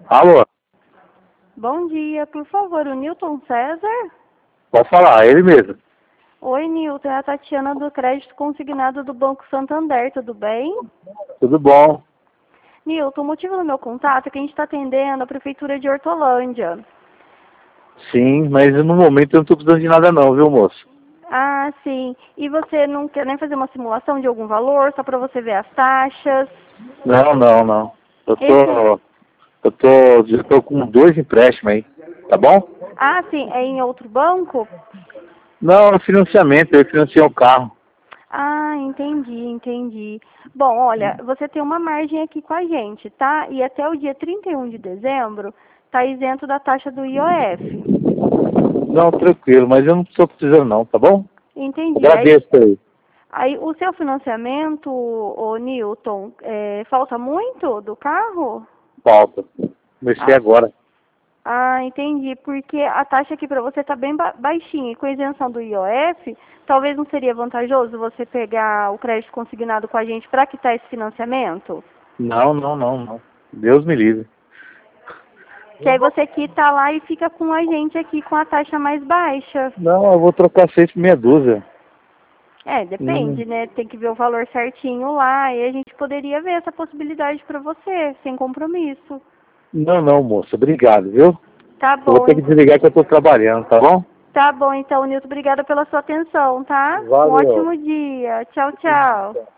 Alô, Bom dia, por favor, o Newton César? pode falar, ele mesmo. Oi, Newton, é a Tatiana do Crédito Consignado do Banco Santander, tudo bem? Tudo bom? Newton, o motivo do meu contato é que a gente está atendendo a Prefeitura de Hortolândia. Sim, mas no momento eu não tô precisando de nada não, viu, moço? Ah, sim. E você não quer nem fazer uma simulação de algum valor, só para você ver as taxas? Não, não, não. Eu Esse... tô, já tô com 2 empréstimos aí, tá bom? Ah, sim, é em outro banco? Não, é financiamento, eu financiei um carro. Ah, entendi. Bom, olha, você tem uma margem aqui com a gente, tá? E até o dia 31 de dezembro tá isento da taxa do IOF. Não, tranquilo, mas eu não estou precisando não, tá bom? Entendi. Aí, Agradeço aí. aí o seu financiamento, ô Newton, falta muito do carro? Falta. Comecei Ah, agora. entendi. Porque a taxa aqui para você tá bem baixinha. E com a isenção do IOF, talvez não seria vantajoso você pegar o crédito consignado com a gente para quitar esse financiamento? Não, não, não, não. Deus me livre. Que aí você quita lá e fica com a gente aqui com a taxa mais baixa. Não, eu vou trocar 6 por meia dúzia. É, depende, né? Tem que ver o valor certinho lá e a gente poderia ver essa possibilidade para você, sem compromisso. Não, não, moça, obrigado, viu? Tá Eu vou bom, ter que desligar que eu tô trabalhando, tá bom? tá bom então, Nilton. Obrigada pela sua atenção, tá? Um Valeu. ótimo dia. Tchau, tchau.